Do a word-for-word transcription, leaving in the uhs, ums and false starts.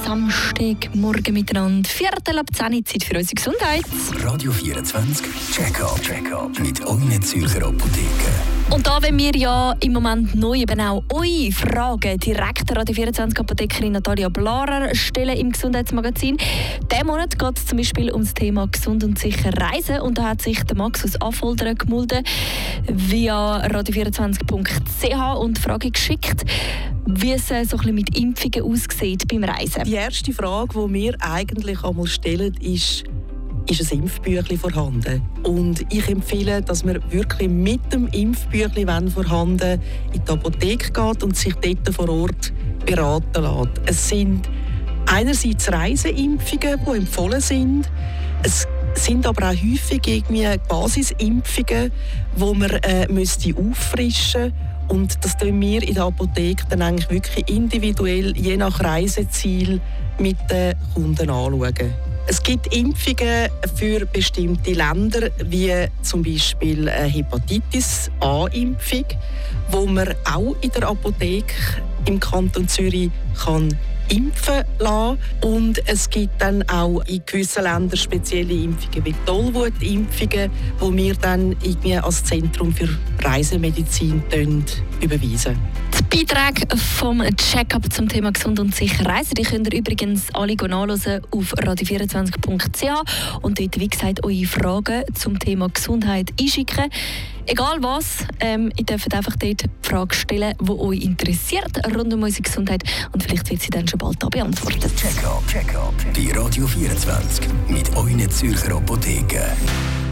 Samstagmorgen miteinander. Viertel ab zehn Uhr, Zeit für unsere Gesundheit. Radio vierundzwanzig, Check-up, Check-up mit euren Zürcher Apotheken. Und da wollen wir ja im Moment neu eben auch eure Fragen direkt der Radio vierundzwanzig Apothekerin Natalia Blarer stellen im Gesundheitsmagazin. Diesen Monat geht es zum Beispiel um das Thema gesund und sicher reisen. Und da hat sich der Max aus Affoltern gemeldet via radio vierundzwanzig punkt c h und die Frage geschickt, wie es so ein bisschen mit Impfungen aussieht beim Reisen. Die erste Frage, die wir eigentlich einmal stellen, ist, ist ein Impfbüchlein vorhanden? Und ich empfehle, dass man wirklich mit dem Impfbüchlein, wenn vorhanden, in die Apotheke geht und sich dort vor Ort beraten lässt. Es sind einerseits Reiseimpfungen, die empfohlen sind. Es sind aber auch häufig irgendwie Basisimpfungen, die man äh, müsste auffrischen müsste. Und das tun wir in der Apotheke dann eigentlich wirklich individuell, je nach Reiseziel, mit den Kunden anschauen. Es gibt Impfungen für bestimmte Länder, wie zum Beispiel eine Hepatitis-A-Impfung, wo man auch in der Apotheke im Kanton Zürich kann impfen lassen. Und es gibt dann auch in gewissen Ländern spezielle Impfungen wie Tollwutimpfungen, die wir dann irgendwie als Zentrum für Reisemedizin überweisen. Die Beiträge vom Check-up zum Thema gesund und sicher reisen, die könnt ihr übrigens alle nachhören auf radio vierundzwanzig punkt c h und dort, wie gesagt, eure Fragen zum Thema Gesundheit einschicken. Egal was, ähm, ihr dürft einfach dort die Frage stellen, die euch interessiert rund um unsere Gesundheit, und vielleicht wird sie dann schon bald da beantwortet. Check-up, Check-up. Die Radio vierundzwanzig mit euren Zürcher Apotheken.